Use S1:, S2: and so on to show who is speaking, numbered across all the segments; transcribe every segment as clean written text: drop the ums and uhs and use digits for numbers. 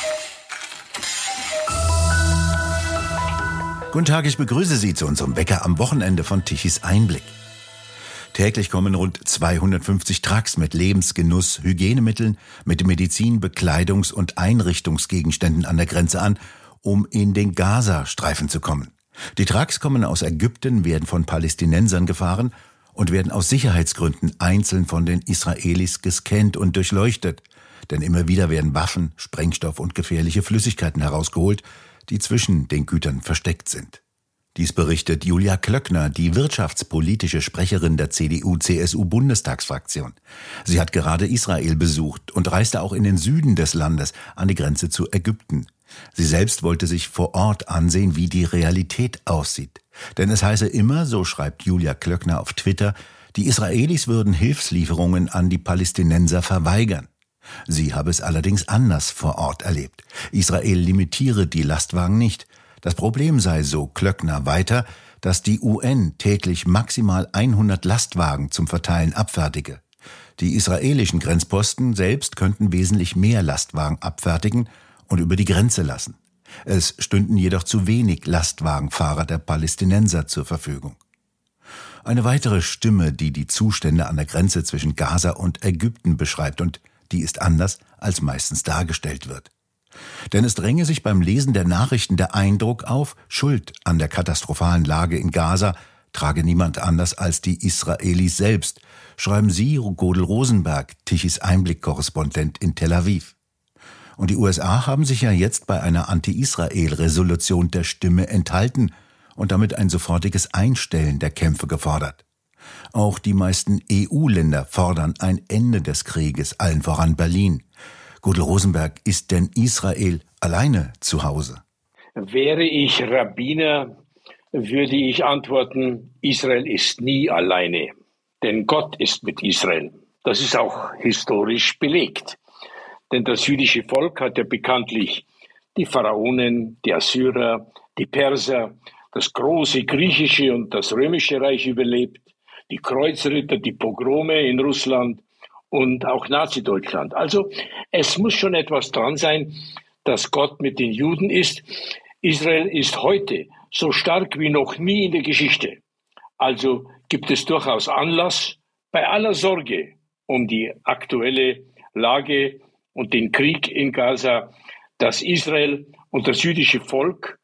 S1: Guten Tag, ich begrüße Sie zu unserem Wecker am Wochenende von Tichys Einblick. Täglich kommen rund 250 Trucks mit Lebensgenuss, Hygienemitteln, mit Medizin, Bekleidungs- und Einrichtungsgegenständen an der Grenze an, um in den Gazastreifen zu kommen. Die Trucks kommen aus Ägypten, werden von Palästinensern gefahren und werden aus Sicherheitsgründen einzeln von den Israelis gescannt und durchleuchtet. Denn immer wieder werden Waffen, Sprengstoff und gefährliche Flüssigkeiten herausgeholt, die zwischen den Gütern versteckt sind. Dies berichtet Julia Klöckner, die wirtschaftspolitische Sprecherin der CDU-CSU-Bundestagsfraktion. Sie hat gerade Israel besucht und reiste auch in den Süden des Landes an die Grenze zu Ägypten. Sie selbst wollte sich vor Ort ansehen, wie die Realität aussieht. Denn es heiße immer, so schreibt Julia Klöckner auf Twitter, die Israelis würden Hilfslieferungen an die Palästinenser verweigern. Sie habe es allerdings anders vor Ort erlebt. Israel limitiere die Lastwagen nicht. Das Problem sei, so Klöckner weiter, dass die UN täglich maximal 100 Lastwagen zum Verteilen abfertige. Die israelischen Grenzposten selbst könnten wesentlich mehr Lastwagen abfertigen und über die Grenze lassen. Es stünden jedoch zu wenig Lastwagenfahrer der Palästinenser zur Verfügung. Eine weitere Stimme, die die Zustände an der Grenze zwischen Gaza und Ägypten beschreibt, und die ist anders, als meistens dargestellt wird. Denn es dränge sich beim Lesen der Nachrichten der Eindruck auf, Schuld an der katastrophalen Lage in Gaza trage niemand anders als die Israelis selbst, schreiben Sie, Godel Rosenberg, Tichys Einblick-Korrespondent in Tel Aviv. Und die USA haben sich ja jetzt bei einer Anti-Israel-Resolution der Stimme enthalten und damit ein sofortiges Einstellen der Kämpfe gefordert. Auch die meisten EU-Länder fordern ein Ende des Krieges, allen voran Berlin. Godel Rosenberg, ist denn Israel alleine zu Hause?
S2: Wäre ich Rabbiner, würde ich antworten, Israel ist nie alleine, denn Gott ist mit Israel. Das ist auch historisch belegt. Denn das jüdische Volk hat ja bekanntlich die Pharaonen, die Assyrer, die Perser, das große griechische und das römische Reich überlebt, die Kreuzritter, die Pogrome in Russland und auch Nazi-Deutschland. Also es muss schon etwas dran sein, dass Gott mit den Juden ist. Israel ist heute so stark wie noch nie in der Geschichte. Also gibt es durchaus Anlass, bei aller Sorge um die aktuelle Lage und den Krieg in Gaza, dass Israel und das jüdische Volk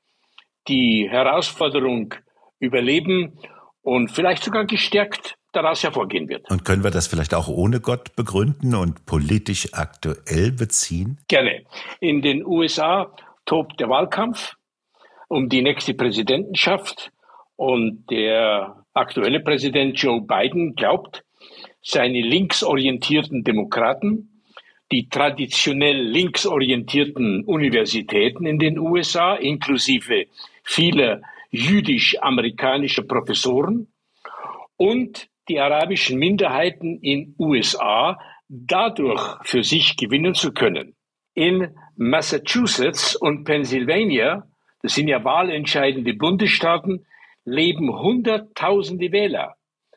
S2: die Herausforderung überleben und vielleicht sogar gestärkt daraus hervorgehen wird.
S1: Und können wir das vielleicht auch ohne Gott begründen und politisch aktuell beziehen?
S2: Gerne. In den USA tobt der Wahlkampf um die nächste Präsidentenschaft und der aktuelle Präsident Joe Biden glaubt, seine linksorientierten Demokraten, die traditionell linksorientierten Universitäten in den USA, inklusive vieler jüdisch-amerikanischer Professoren und die arabischen Minderheiten in USA dadurch für sich gewinnen zu können. In Massachusetts und Pennsylvania, das sind ja wahlentscheidende Bundesstaaten, leben Hunderttausende Wähler.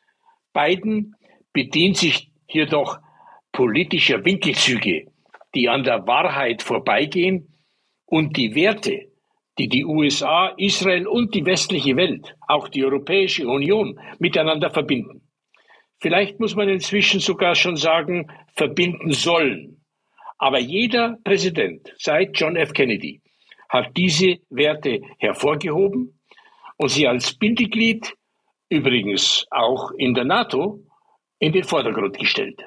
S2: Biden bedient sich jedoch politischer Winkelzüge, die an der Wahrheit vorbeigehen und die Werte, die die USA, Israel und die westliche Welt, auch die Europäische Union, miteinander verbinden. Vielleicht muss man inzwischen sogar schon sagen, verbinden sollen. Aber jeder Präsident seit John F. Kennedy hat diese Werte hervorgehoben und sie als Bindeglied, übrigens auch in der NATO, in den Vordergrund gestellt.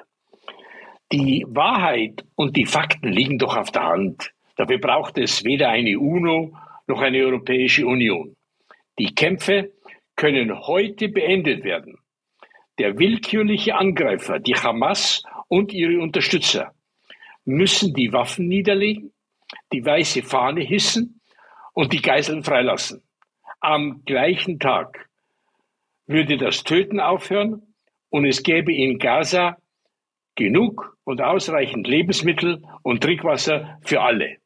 S2: Die Wahrheit und die Fakten liegen doch auf der Hand. Dafür braucht es weder eine UNO noch eine Europäische Union. Die Kämpfe können heute beendet werden. Der willkürliche Angreifer, die Hamas und ihre Unterstützer, müssen die Waffen niederlegen, die weiße Fahne hissen und die Geiseln freilassen. Am gleichen Tag würde das Töten aufhören und es gäbe in Gaza genug und ausreichend Lebensmittel und Trinkwasser für alle.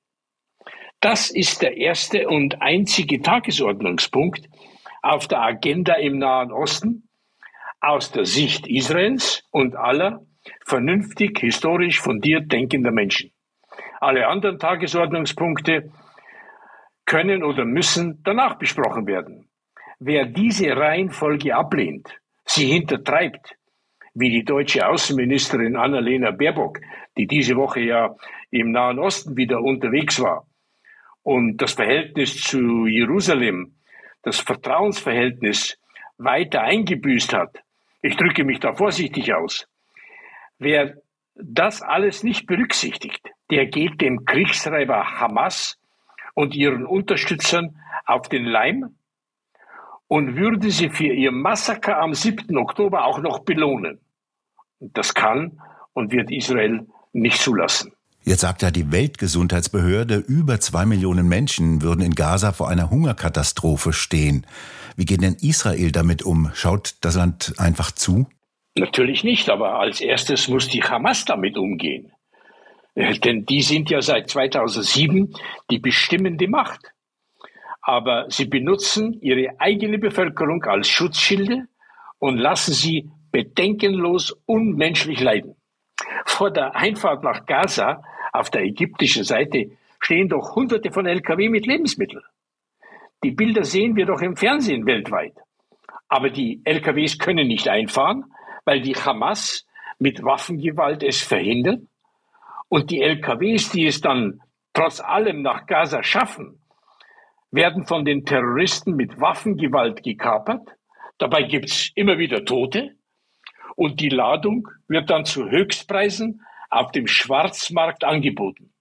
S2: Das ist der erste und einzige Tagesordnungspunkt auf der Agenda im Nahen Osten aus der Sicht Israels und aller vernünftig, historisch fundiert denkender Menschen. Alle anderen Tagesordnungspunkte können oder müssen danach besprochen werden. Wer diese Reihenfolge ablehnt, sie hintertreibt, wie die deutsche Außenministerin Annalena Baerbock, die diese Woche ja im Nahen Osten wieder unterwegs war, und das Verhältnis zu Jerusalem, das Vertrauensverhältnis weiter eingebüßt hat. Ich drücke mich da vorsichtig aus. Wer das alles nicht berücksichtigt, der geht dem Kriegstreiber Hamas und ihren Unterstützern auf den Leim und würde sie für ihr Massaker am 7. Oktober auch noch belohnen. Das kann und wird Israel nicht zulassen.
S1: Jetzt sagt ja die Weltgesundheitsbehörde, über 2 Millionen Menschen würden in Gaza vor einer Hungerkatastrophe stehen. Wie geht denn Israel damit um? Schaut das Land einfach zu?
S2: Natürlich nicht, aber als erstes muss die Hamas damit umgehen. Denn die sind ja seit 2007 die bestimmende Macht. Aber sie benutzen ihre eigene Bevölkerung als Schutzschilde und lassen sie bedenkenlos unmenschlich leiden. Vor der Einfahrt nach Gaza auf der ägyptischen Seite stehen doch Hunderte von Lkw mit Lebensmitteln. Die Bilder sehen wir doch im Fernsehen weltweit. Aber die Lkws können nicht einfahren, weil die Hamas mit Waffengewalt es verhindert. Und die Lkws, die es dann trotz allem nach Gaza schaffen, werden von den Terroristen mit Waffengewalt gekapert. Dabei gibt's immer wieder Tote. Und die Ladung wird dann zu Höchstpreisen auf dem Schwarzmarkt angeboten.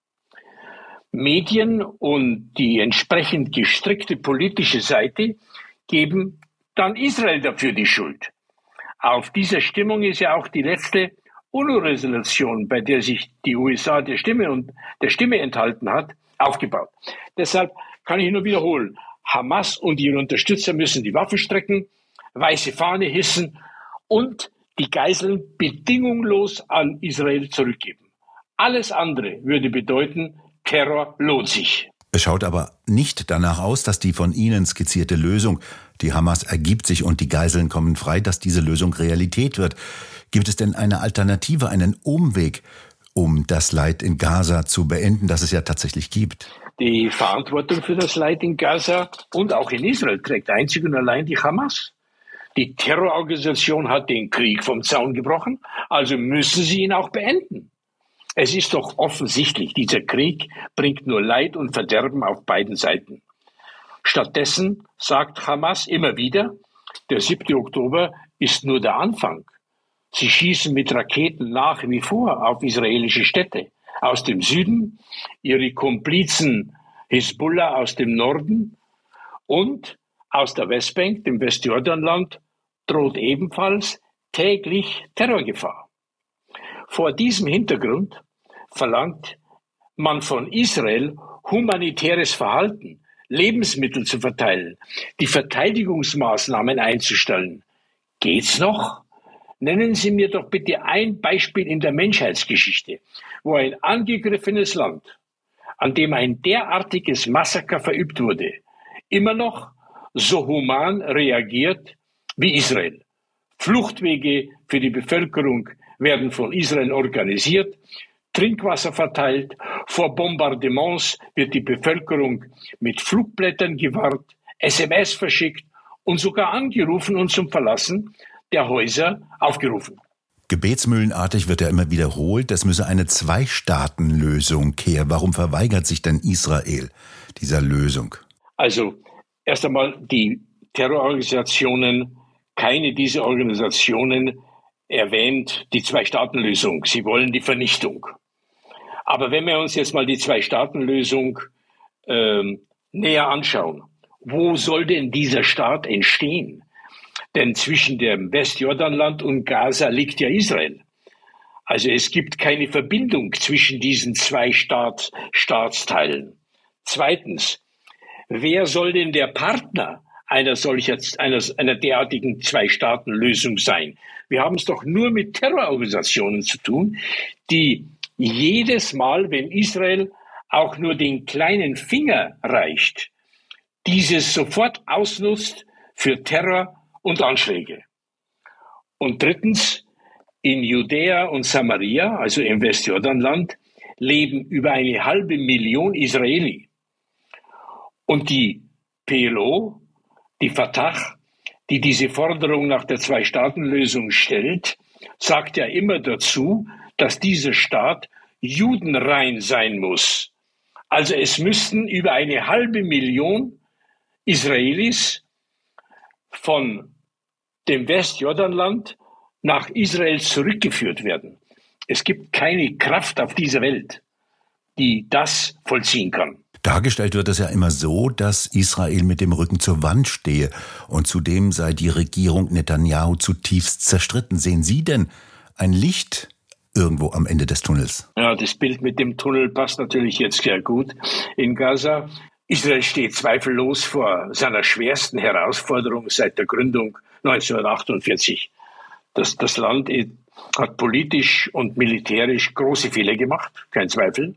S2: Medien und die entsprechend gestrickte politische Seite geben dann Israel dafür die Schuld. Auf dieser Stimmung ist ja auch die letzte UNO-Resolution, bei der sich die USA der Stimme enthalten hat, aufgebaut. Deshalb kann ich nur wiederholen, Hamas und ihre Unterstützer müssen die Waffen strecken, weiße Fahne hissen und die Geiseln bedingungslos an Israel zurückgeben. Alles andere würde bedeuten, Terror lohnt sich.
S1: Es schaut aber nicht danach aus, dass die von Ihnen skizzierte Lösung, die Hamas ergibt sich und die Geiseln kommen frei, dass diese Lösung Realität wird. Gibt es denn eine Alternative, einen Umweg, um das Leid in Gaza zu beenden, das es ja tatsächlich gibt?
S2: Die Verantwortung für das Leid in Gaza und auch in Israel trägt einzig und allein die Hamas. Die Terrororganisation hat den Krieg vom Zaun gebrochen, also müssen sie ihn auch beenden. Es ist doch offensichtlich, dieser Krieg bringt nur Leid und Verderben auf beiden Seiten. Stattdessen sagt Hamas immer wieder, der 7. Oktober ist nur der Anfang. Sie schießen mit Raketen nach wie vor auf israelische Städte. Aus dem Süden, ihre Komplizen Hisbollah aus dem Norden und aus der Westbank, dem Westjordanland, droht ebenfalls täglich Terrorgefahr. Vor diesem Hintergrund verlangt man von Israel humanitäres Verhalten, Lebensmittel zu verteilen, die Verteidigungsmaßnahmen einzustellen. Geht's noch? Nennen Sie mir doch bitte ein Beispiel in der Menschheitsgeschichte, wo ein angegriffenes Land, an dem ein derartiges Massaker verübt wurde, immer noch so human reagiert wie Israel. Fluchtwege für die Bevölkerung werden von Israel organisiert, Trinkwasser verteilt, vor Bombardements wird die Bevölkerung mit Flugblättern gewarnt, SMS verschickt und sogar angerufen und zum Verlassen der Häuser aufgerufen.
S1: Gebetsmühlenartig wird ja immer wiederholt, es müsse eine Zwei-Staaten-Lösung her. Warum verweigert sich denn Israel dieser Lösung?
S2: Also erst einmal die Terrororganisationen, keine dieser Organisationen erwähnt die Zwei-Staaten-Lösung. Sie wollen die Vernichtung. Aber wenn wir uns jetzt mal die Zwei-Staaten-Lösung näher anschauen, wo soll denn dieser Staat entstehen? Denn zwischen dem Westjordanland und Gaza liegt ja Israel. Also es gibt keine Verbindung zwischen diesen zwei Staatsteilen. Zweitens, wer soll denn der Partner einer derartigen Zwei-Staaten-Lösung sein? Wir haben es doch nur mit Terrororganisationen zu tun, die jedes Mal, wenn Israel auch nur den kleinen Finger reicht, dieses sofort ausnutzt für Terror und Anschläge. Und drittens, in Judäa und Samaria, also im Westjordanland, leben über 500.000 Israeli. Und die PLO, die Fatah, die diese Forderung nach der Zwei-Staaten-Lösung stellt, sagt ja immer dazu, dass dieser Staat judenrein sein muss. Also es müssten über 500.000 Israelis von dem Westjordanland nach Israel zurückgeführt werden. Es gibt keine Kraft auf dieser Welt, die das vollziehen kann.
S1: Dargestellt wird es ja immer so, dass Israel mit dem Rücken zur Wand stehe und zudem sei die Regierung Netanyahu zutiefst zerstritten. Sehen Sie denn ein Licht irgendwo am Ende des Tunnels?
S2: Ja, das Bild mit dem Tunnel passt natürlich jetzt sehr gut in Gaza. Israel steht zweifellos vor seiner schwersten Herausforderung seit der Gründung 1948. Das Land hat politisch und militärisch große Fehler gemacht, kein Zweifel.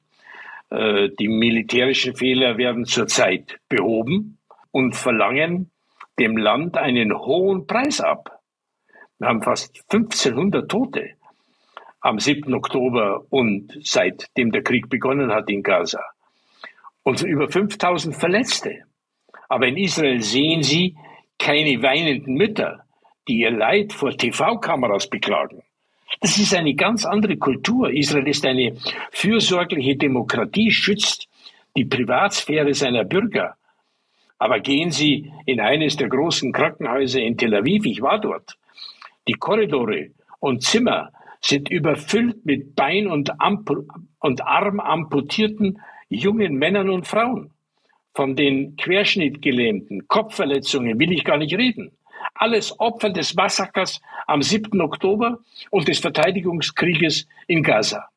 S2: Die militärischen Fehler werden zurzeit behoben und verlangen dem Land einen hohen Preis ab. Wir haben fast 1500 Tote am 7. Oktober und seitdem der Krieg begonnen hat in Gaza. Und über 5000 Verletzte. Aber in Israel sehen Sie keine weinenden Mütter, die ihr Leid vor TV-Kameras beklagen. Das ist eine ganz andere Kultur. Israel ist eine fürsorgliche Demokratie, schützt die Privatsphäre seiner Bürger. Aber gehen Sie in eines der großen Krankenhäuser in Tel Aviv, ich war dort. Die Korridore und Zimmer sind überfüllt mit Bein- und Arm amputierten jungen Männern und Frauen. Von den Querschnittgelähmten, Kopfverletzungen will ich gar nicht reden. Alles Opfer des Massakers am 7. Oktober und des Verteidigungskrieges in Gaza.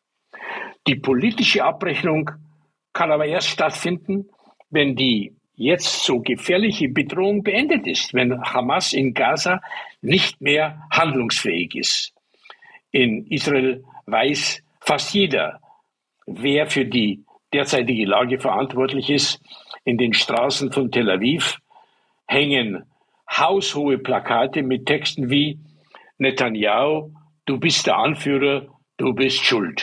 S2: Die politische Abrechnung kann aber erst stattfinden, wenn die jetzt so gefährliche Bedrohung beendet ist, wenn Hamas in Gaza nicht mehr handlungsfähig ist. In Israel weiß fast jeder, wer für die derzeitige Lage verantwortlich ist. In den Straßen von Tel Aviv hängen haushohe Plakate mit Texten wie Netanyahu, du bist der Anführer, du bist schuld.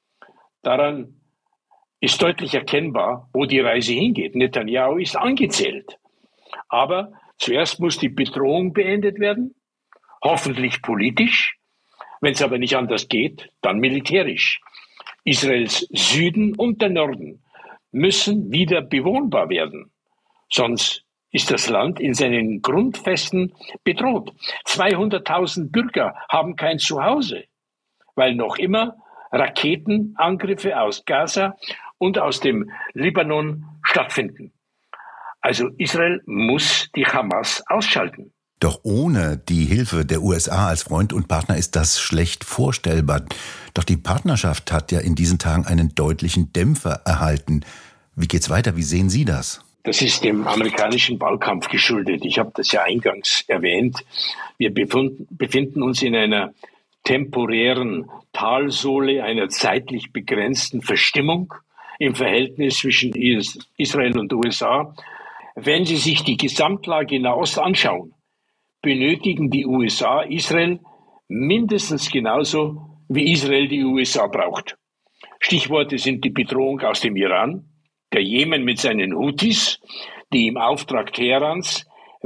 S2: Daran ist deutlich erkennbar, wo die Reise hingeht. Netanyahu ist angezählt. Aber zuerst muss die Bedrohung beendet werden, hoffentlich politisch. Wenn es aber nicht anders geht, dann militärisch. Israels Süden und der Norden müssen wieder bewohnbar werden. Sonst ist das Land in seinen Grundfesten bedroht. 200.000 Bürger haben kein Zuhause, weil noch immer Raketenangriffe aus Gaza und aus dem Libanon stattfinden. Also Israel muss die Hamas ausschalten.
S1: Doch ohne die Hilfe der USA als Freund und Partner ist das schlecht vorstellbar. Doch die Partnerschaft hat ja in diesen Tagen einen deutlichen Dämpfer erhalten. Wie geht's weiter? Wie sehen Sie das?
S2: Das ist dem amerikanischen Wahlkampf geschuldet. Ich habe das ja eingangs erwähnt. Wir befinden uns in einer temporären Talsohle, einer zeitlich begrenzten Verstimmung im Verhältnis zwischen Israel und USA. Wenn Sie sich die Gesamtlage in Nahost anschauen, benötigen die USA Israel mindestens genauso, wie Israel die USA braucht. Stichworte sind die Bedrohung aus dem Iran, der Jemen mit seinen Houthis, die im Auftrag Teherans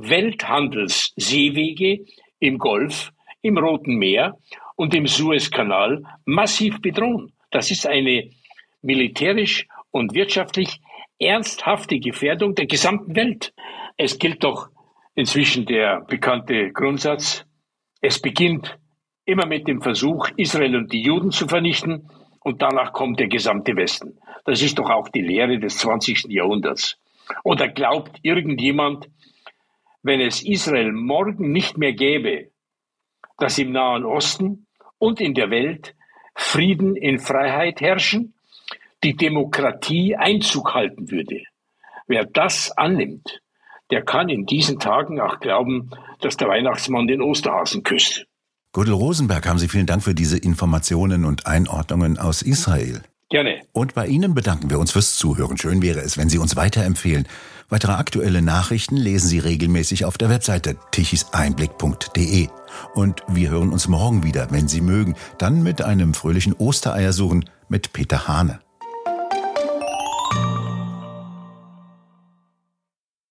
S2: Welthandelsseewege im Golf, im Roten Meer und im Suezkanal massiv bedrohen. Das ist eine militärisch und wirtschaftlich ernsthafte Gefährdung der gesamten Welt. Es gilt doch inzwischen der bekannte Grundsatz, es beginnt immer mit dem Versuch, Israel und die Juden zu vernichten und danach kommt der gesamte Westen. Das ist doch auch die Lehre des 20. Jahrhunderts. Oder glaubt irgendjemand, wenn es Israel morgen nicht mehr gäbe, dass im Nahen Osten und in der Welt Frieden in Freiheit herrschen, die Demokratie Einzug halten würde? Wer das annimmt, der kann in diesen Tagen auch glauben, dass der Weihnachtsmann den Osterhasen küsst.
S1: Gudel Rosenberg, haben Sie vielen Dank für diese Informationen und Einordnungen aus Israel.
S2: Gerne.
S1: Und bei Ihnen bedanken wir uns fürs Zuhören. Schön wäre es, wenn Sie uns weiterempfehlen. Weitere aktuelle Nachrichten lesen Sie regelmäßig auf der Webseite tichiseinblick.de. Und wir hören uns morgen wieder, wenn Sie mögen. Dann mit einem fröhlichen Ostereiersuchen. mit Peter Hane.